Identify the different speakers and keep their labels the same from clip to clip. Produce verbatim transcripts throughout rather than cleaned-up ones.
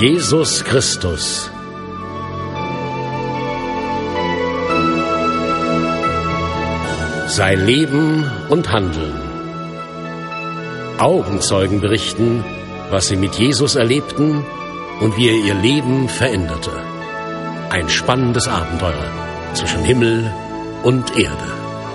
Speaker 1: Jesus Christus. Sein Leben und Handeln. Augenzeugen berichten, was sie mit Jesus erlebten und wie er ihr Leben veränderte. Ein spannendes Abenteuer zwischen Himmel und Erde.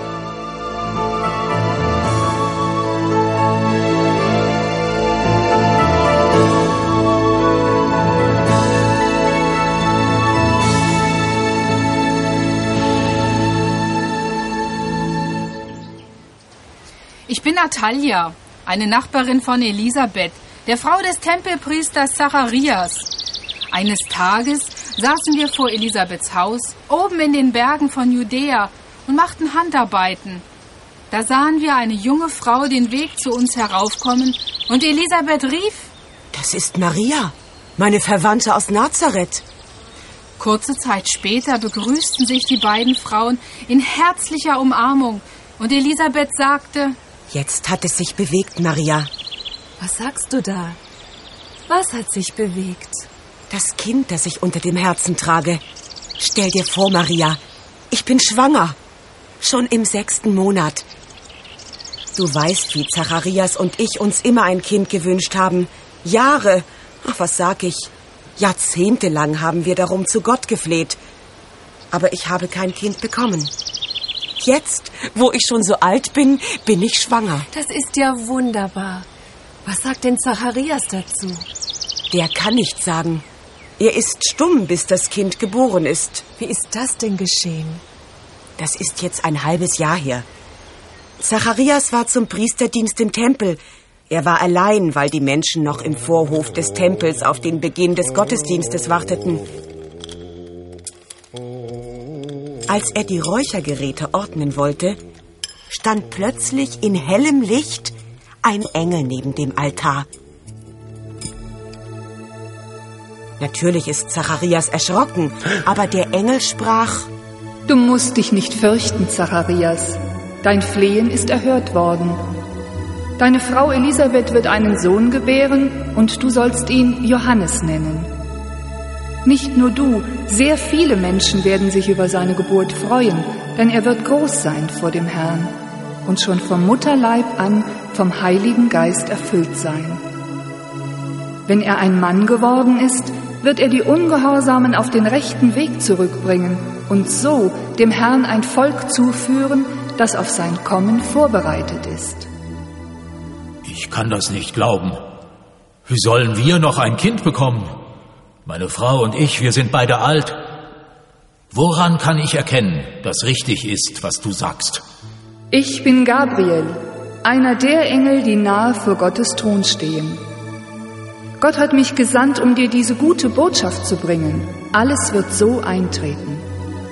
Speaker 2: Ich bin Natalia, eine Nachbarin von Elisabeth, der Frau des Tempelpriesters Zacharias. Eines Tages saßen wir vor Elisabeths Haus, oben in den Bergen von Judäa, und machten Handarbeiten. Da sahen wir eine junge Frau den Weg zu uns heraufkommen, und Elisabeth rief:
Speaker 3: Das ist Maria, meine Verwandte aus Nazareth.
Speaker 2: Kurze Zeit später begrüßten sich die beiden Frauen in herzlicher Umarmung, und Elisabeth sagte:
Speaker 3: Jetzt hat es sich bewegt, Maria.
Speaker 4: Was sagst du da? Was hat sich bewegt?
Speaker 3: Das Kind, das ich unter dem Herzen trage. Stell dir vor, Maria, ich bin schwanger. Schon im sechsten Monat. Du weißt, wie Zacharias und ich uns immer ein Kind gewünscht haben. Jahre, ach, was sag ich, jahrzehntelang haben wir darum zu Gott gefleht. Aber ich habe kein Kind bekommen. Jetzt, wo ich schon so alt bin, bin ich schwanger.
Speaker 4: Das ist ja wunderbar. Was sagt denn Zacharias dazu?
Speaker 3: Der kann nichts sagen. Er ist stumm, bis das Kind geboren ist.
Speaker 4: Wie ist das denn geschehen?
Speaker 3: Das ist jetzt ein halbes Jahr her. Zacharias war zum Priesterdienst im Tempel. Er war allein, weil die Menschen noch im Vorhof des Tempels auf den Beginn des Gottesdienstes warteten. Als er die Räuchergeräte ordnen wollte, stand plötzlich in hellem Licht ein Engel neben dem Altar. Natürlich ist Zacharias erschrocken, aber der Engel sprach:
Speaker 5: Du musst dich nicht fürchten, Zacharias. Dein Flehen ist erhört worden. Deine Frau Elisabeth wird einen Sohn gebären und du sollst ihn Johannes nennen. Nicht nur du, sehr viele Menschen werden sich über seine Geburt freuen, denn er wird groß sein vor dem Herrn und schon vom Mutterleib an vom Heiligen Geist erfüllt sein. Wenn er ein Mann geworden ist, wird er die Ungehorsamen auf den rechten Weg zurückbringen und so dem Herrn ein Volk zuführen, das auf sein Kommen vorbereitet ist.
Speaker 6: Ich kann das nicht glauben. Wie sollen wir noch ein Kind bekommen? Meine Frau und ich, wir sind beide alt. Woran kann ich erkennen, dass richtig ist, was du sagst?
Speaker 5: Ich bin Gabriel, einer der Engel, die nahe vor Gottes Thron stehen. Gott hat mich gesandt, um dir diese gute Botschaft zu bringen. Alles wird so eintreten.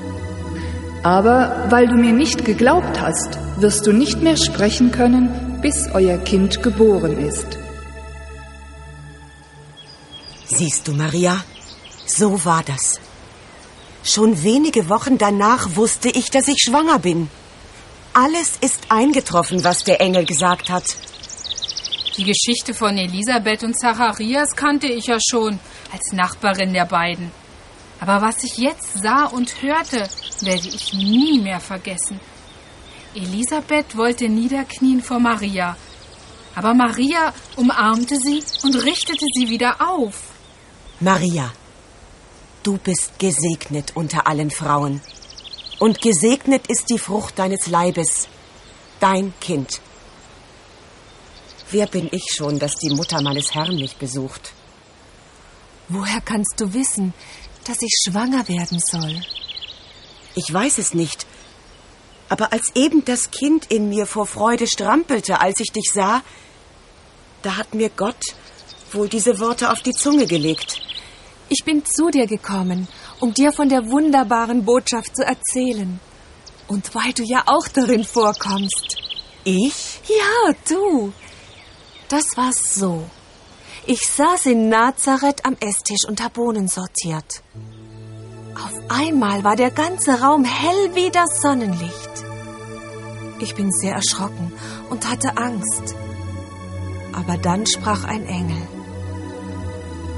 Speaker 5: Aber weil du mir nicht geglaubt hast, wirst du nicht mehr sprechen können, bis euer Kind geboren ist.
Speaker 3: Siehst du, Maria, so war das. Schon wenige Wochen danach wusste ich, dass ich schwanger bin. Alles ist eingetroffen, was der Engel gesagt hat.
Speaker 2: Die Geschichte von Elisabeth und Zacharias kannte ich ja schon als Nachbarin der beiden. Aber was ich jetzt sah und hörte, werde ich nie mehr vergessen. Elisabeth wollte niederknien vor Maria, aber Maria umarmte sie und richtete sie wieder auf.
Speaker 3: Maria, du bist gesegnet unter allen Frauen. Und gesegnet ist die Frucht deines Leibes, dein Kind. Wer bin ich schon, dass die Mutter meines Herrn mich besucht?
Speaker 4: Woher kannst du wissen, dass ich schwanger werden soll?
Speaker 3: Ich weiß es nicht. Aber als eben das Kind in mir vor Freude strampelte, als ich dich sah, da hat mir Gott wohl diese Worte auf die Zunge gelegt.
Speaker 4: Ich bin zu dir gekommen, um dir von der wunderbaren Botschaft zu erzählen. Und weil du ja auch darin vorkommst.
Speaker 3: Ich?
Speaker 4: Ja, du. Das war so. Ich saß in Nazareth am Esstisch und hab Bohnen sortiert. Auf einmal war der ganze Raum hell wie das Sonnenlicht. Ich bin sehr erschrocken und hatte Angst. Aber dann sprach ein Engel.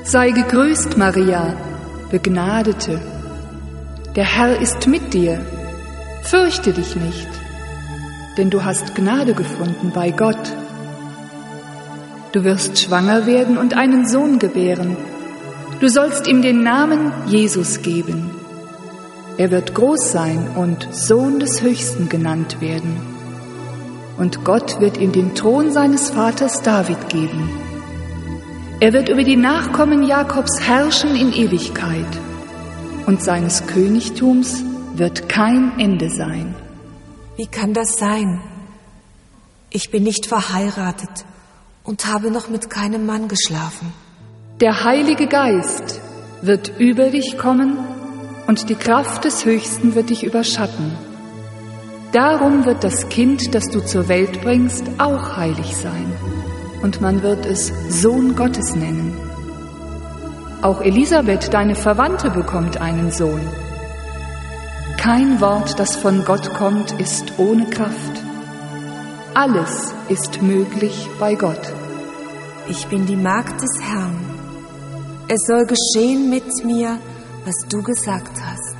Speaker 5: Sei gegrüßt, Maria, Begnadete. Der Herr ist mit dir. Fürchte dich nicht, denn du hast Gnade gefunden bei Gott. Du wirst schwanger werden und einen Sohn gebären. Du sollst ihm den Namen Jesus geben. Er wird groß sein und Sohn des Höchsten genannt werden. Und Gott wird ihm den Thron seines Vaters David geben. Er wird über die Nachkommen Jakobs herrschen in Ewigkeit. Und seines Königtums wird kein Ende sein.
Speaker 4: Wie kann das sein? Ich bin nicht verheiratet und habe noch mit keinem Mann geschlafen.
Speaker 5: Der Heilige Geist wird über dich kommen und die Kraft des Höchsten wird dich überschatten. Darum wird das Kind, das du zur Welt bringst, auch heilig sein. Und man wird es Sohn Gottes nennen. Auch Elisabeth, deine Verwandte, bekommt einen Sohn. Kein Wort, das von Gott kommt, ist ohne Kraft. Alles ist möglich bei Gott.
Speaker 4: Ich bin die Magd des Herrn. Es soll geschehen mit mir, was du gesagt hast.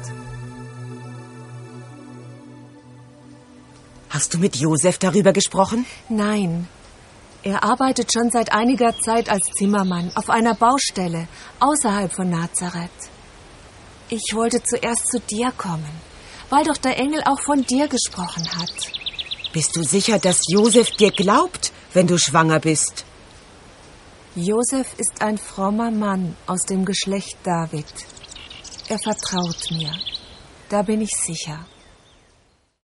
Speaker 3: Hast du mit Josef darüber gesprochen?
Speaker 4: Nein. Er arbeitet schon seit einiger Zeit als Zimmermann auf einer Baustelle außerhalb von Nazareth. Ich wollte zuerst zu dir kommen, weil doch der Engel auch von dir gesprochen hat.
Speaker 3: Bist du sicher, dass Josef dir glaubt, wenn du schwanger bist?
Speaker 4: Josef ist ein frommer Mann aus dem Geschlecht David. Er vertraut mir. Da bin ich sicher.